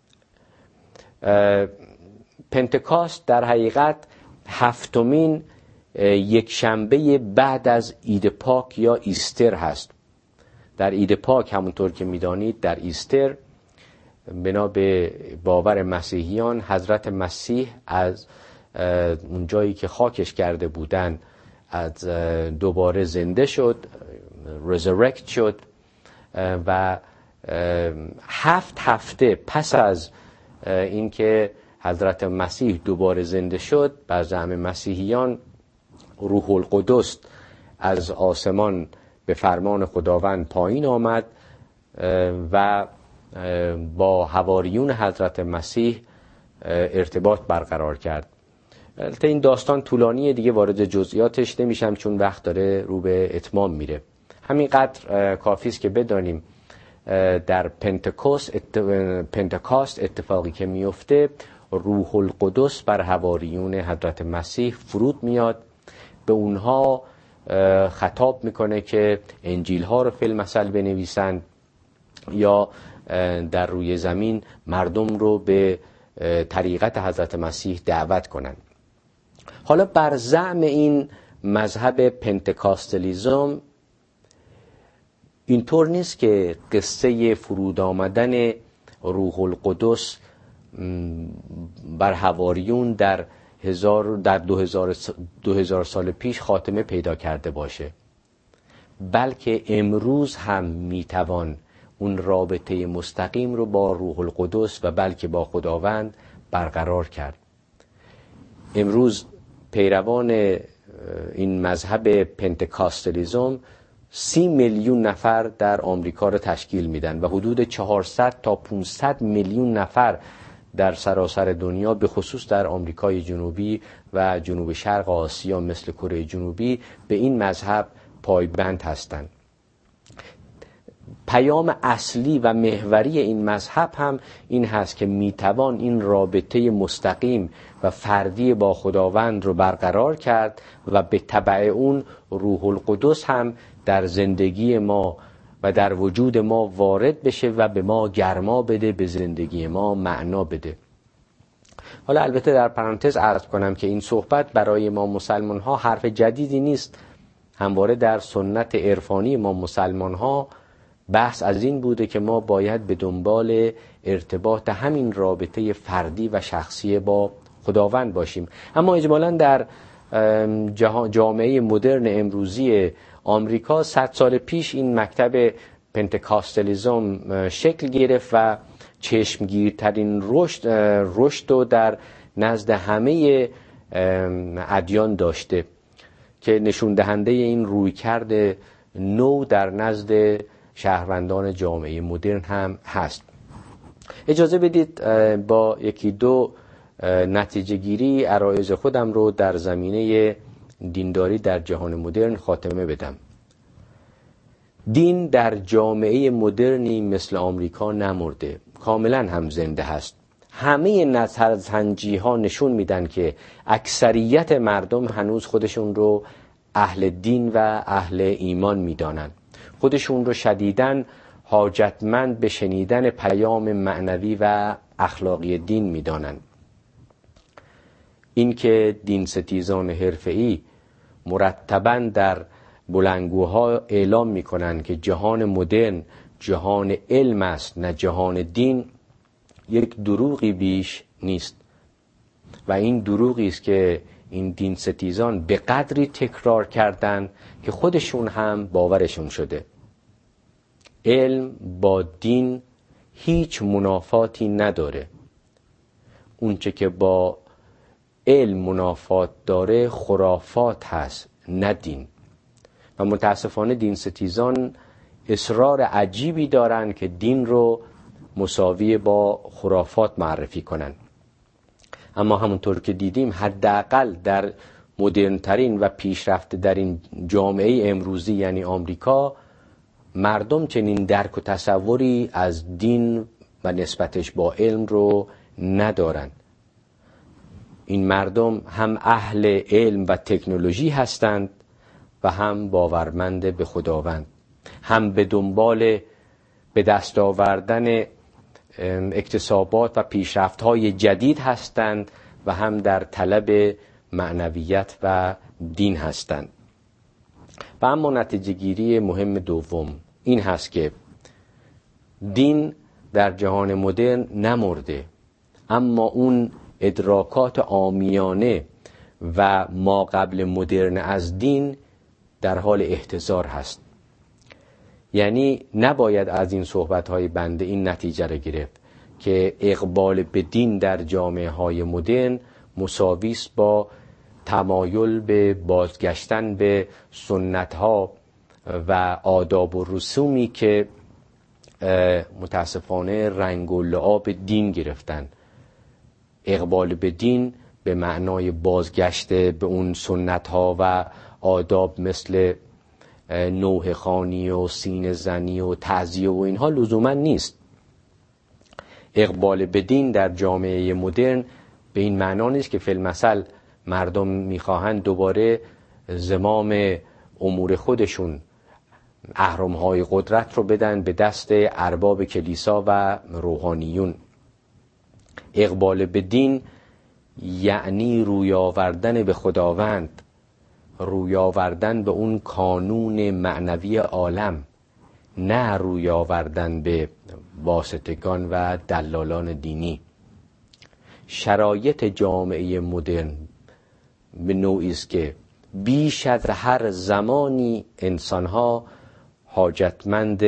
پنتکاست در حقیقت هفتمین یک شنبه بعد از عید پاک یا ایستر هست. در عید پاک همونطور که میدانید در ایستر بنا به باور مسیحیان حضرت مسیح از اون جایی که خاکش کرده بودن از دوباره زنده شد، resurrect شد و 7 هفته پس از اینکه حضرت مسیح دوباره زنده شد بر زعم مسیحیان روح القدس از آسمان به فرمان خداوند پایین آمد و با حواریون حضرت مسیح ارتباط برقرار کرد. البته این داستان طولانیه، دیگه وارد جزئیاتش نمیشم چون وقت داره رو به اتمام میره. همینقدر کافی است که بدانیم در پنتکاست اتفاقی که میفته روح القدس بر حواریون حضرت مسیح فرود میاد، به اونها خطاب میکنه که انجیل ها رو فی المثل بنویسند یا در روی زمین مردم رو به طریقت حضرت مسیح دعوت کنند. حالا بر زعم این مذهب پنتکاستالیزم اینطور نیست که قصه فرود آمدن روح القدس بر حواریون در 2000 سال پیش خاتمه پیدا کرده باشه، بلکه امروز هم میتوان اون رابطه مستقیم رو با روح القدس و بلکه با خداوند برقرار کرد. امروز پیروان این مذهب پنتکاستالیزم 30 میلیون نفر در آمریکا رو تشکیل میدن و حدود 400 تا 500 میلیون نفر در سراسر دنیا به خصوص در آمریکای جنوبی و جنوب شرق آسیا مثل کره جنوبی به این مذهب پایبند هستند. پیام اصلی و محوری این مذهب هم این هست که میتوان این رابطه مستقیم و فردی با خداوند رو برقرار کرد و به تبع اون روح القدس هم در زندگی ما و در وجود ما وارد بشه و به ما گرما بده، به زندگی ما معنا بده. حالا البته در پرانتز عرض کنم که این صحبت برای ما مسلمان ها حرف جدیدی نیست. همواره در سنت عرفانی ما مسلمان ها بحث از این بوده که ما باید به دنبال ارتباط همین رابطه فردی و شخصی با خداوند باشیم. اما اجمالاً در جامعه مدرن امروزی آمریکا 100 سال پیش این مکتب پنتکاستالیسم شکل گرفت و چشمگیرترین رشد رو در نزد همه ادیان داشته که نشون دهنده این رویکرد نو در نزد شهروندان جامعه مدرن هم هست. اجازه بدید با یکی دو نتیجه گیری عرایض خودم رو در زمینه دینداری در جهان مدرن خاتمه بدم. دین در جامعه مدرنی مثل آمریکا نمرده، کاملا هم زنده هست. همه نظرسنجی ها نشون میدن که اکثریت مردم هنوز خودشون رو اهل دین و اهل ایمان میدانن، خودشون رو شدیداً حاجتمند به شنیدن پیام معنوی و اخلاقی دین میدانن. این که دین ستیزان حرفه‌ای مرتباً در بلندگوها اعلام میکنن که جهان مدرن جهان علم است نه جهان دین، یک دروغی بیش نیست و این دروغی است که این دین ستیزان به قدری تکرار کردن که خودشون هم باورشون شده. علم با دین هیچ منافاتی نداره. اونچه که با علم منافات داره خرافات هست نه دین. و متاسفانه دین ستیزان اصرار عجیبی دارن که دین رو مساوی با خرافات معرفی کنن. اما همونطور که دیدیم حداقل در مدرنترین و پیشرفته در این جامعه امروزی یعنی آمریکا، مردم چنین درک و تصوری از دین و نسبتش با علم رو ندارن. این مردم هم اهل علم و تکنولوژی هستند و هم باورمند به خداوند، هم به دنبال به دست آوردن اکتسابات و پیشرفت‌های جدید هستند و هم در طلب معنویت و دین هستند. و اما نتیجه گیری مهم دوم این هست که دین در جهان مدرن نمرده، اما اون ادراکات عامیانه و ما قبل مدرن از دین در حال احتضار هست. یعنی نباید از این صحبت‌های بنده این نتیجه را گرفت که اقبال به دین در جامعه‌های مدرن مساوی است با تمایل به بازگشتن به سنت‌ها و آداب و رسومی که متاسفانه رنگ و لعاب دین گرفتن. اقبال به دین به معنای بازگشت به اون سنت‌ها و آداب مثل نوحه خوانی و سینه زنی و تعزیه و اینها لزوما نیست. اقبال به دین در جامعه مدرن به این معنا نیست که فی المثل مردم میخواهند دوباره زمام امور خودشون، اهرم‌های قدرت رو بدن به دست ارباب کلیسا و روحانیون. اقبال به دین یعنی روی آوردن به خداوند، روی آوردن به اون کانون معنوی عالم، نه روی آوردن به واسطگان و دلالان دینی. شرایط جامعه مدرن به نوعی است که بیش از هر زمانی انسانها حاجتمند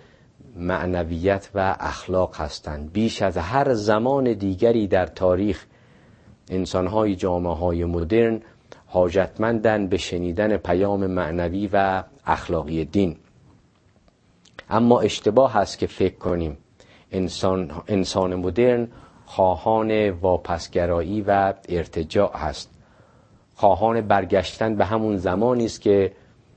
معنویت و اخلاق هستند. بیش از هر زمان دیگری در تاریخ انسانهای جامعه‌های مدرن حاجتمندند به شنیدن پیام معنوی و اخلاقی دین. اما اشتباه است که فکر کنیم انسان مدرن خواهان واپسگرایی و ارتجاع هست، خواهان برگشتن به همون زمانی است که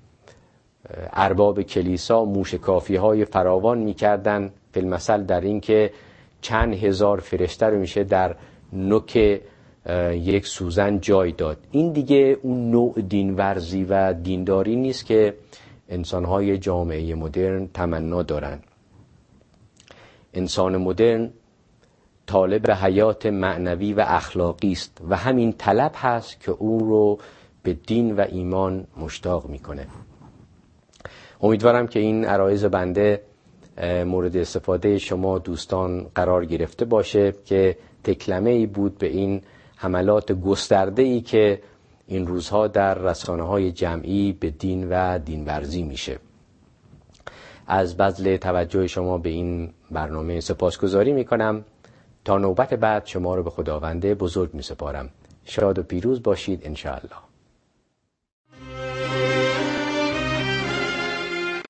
ارباب کلیسا موشکافی‌های فراوان می‌کردند، فی المثل در این که چند هزار فرشته رو میشه در نوک یک سوزن جای داد. این دیگه اون نوع دینورزی و دینداری نیست که انسان‌های جامعه مدرن تمنا دارن. انسان مدرن طالب حیات معنوی و اخلاقی است و همین طلب هست که او رو به دین و ایمان مشتاق میکنه. امیدوارم که این عرایض بنده مورد استفاده شما دوستان قرار گرفته باشه که تکلمه‌ای بود به این حملات گسترده‌ای که این روزها در رسانه‌های جمعی به دین و دینورزی میشه. از بذل توجه شما به این برنامه سپاسگزاری میکنم. تا نوبت بعد شما رو به خداوند بزرگ میسپارم. شاد و پیروز باشید انشاءالله.